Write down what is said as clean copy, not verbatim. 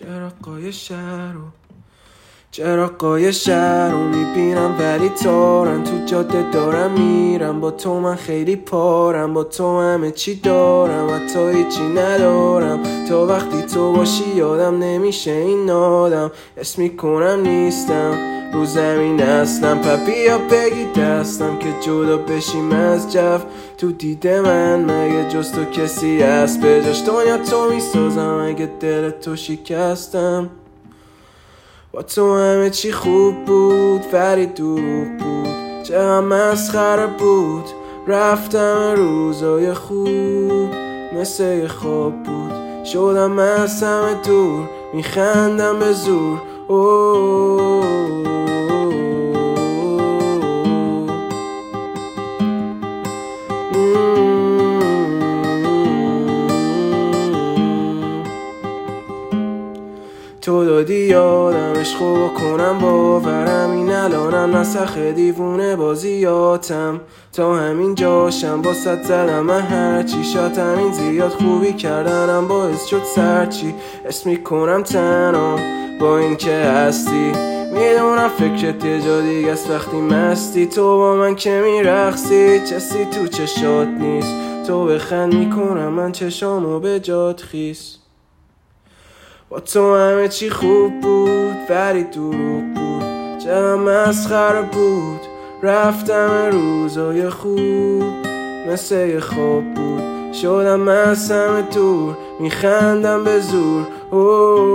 چراغای شهر رو میبینم ولی تارن، تو جاده دارم میرم، با تو من خیلی پارم، با تو همه چی دارم حتی هیچی ندارم. تا وقتی تو باشی یادم نمیشه این آدم، حس میکنم نیستم رو زمین اصلا. بیا بگی دستم که جدا بشیم از جو، تو دید من مگه جز تو کسی هست به جاش؟ دنیا تو میسازم اگه دل تو شکستم. با تو همه چی خوب بود ولی دروغ بود، چقدر مسخره بود. رفتم روزای خوب مثل یه خواب بود، شدم از همه دور میخندم به زور. تو دادی یادم عشقو بکنم باورم، این الانم نسخ دیوونه بازیاتم. تا همین جاشم با صد زدم من هرچی، شاید همین زیاد خوبی کردنم باعث شد سرچی. حس میکنم تنها با این که هستی، میدونم فکرت یه جا دیگه است وقتی مستی. تو با من که میرقصی چسی تو چشات نیست، تو بخند میکنم من چشامو به جات خیس. با تو همه چی خوب بود ولی دروغ بود، چقدر مسخره بود. رفتم روزای خوب مثل یه خواب بود، شدم از همه دور میخندم به زور.